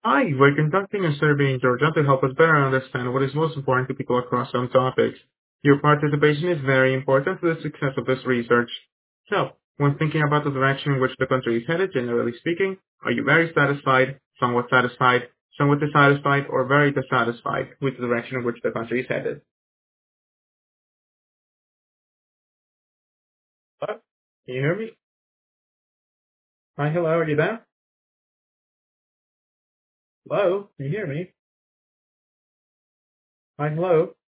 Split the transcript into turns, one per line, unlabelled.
Hi, we're conducting a survey in Georgia to help us better understand what is most important to people across some topics. Your participation is very important to the success of this research. So, when thinking about the direction in which the country is headed, generally speaking, are you very satisfied, somewhat dissatisfied, or very dissatisfied with the direction in which the country is headed? Hello? Can you hear me? Hi, hello, are you there? Hello? Can you hear me? Hi, hello?